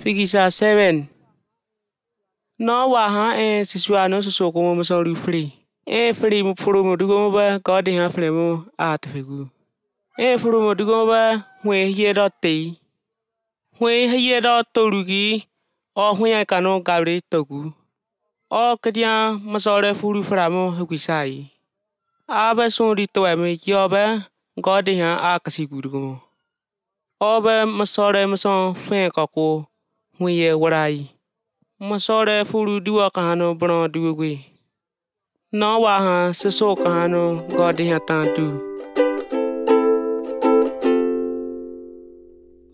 Figisa 7. No wa ha siswa no so ko mo so free. Free mo furu mo dugo ba God ha free mo at figu. Furu mo dugo ba hwe ye do te. Hwe ye do torugi o hwe ka no gari togu. O kedia mo so re furu fra mo hwisai. Aba so di to me yo ba God ha a kasigu dugo. O ba mo so re mo so fe ka ko hwe ye warai. Masore furu diwa kahano bro diwe. No wa ha so kahano God ha tantu.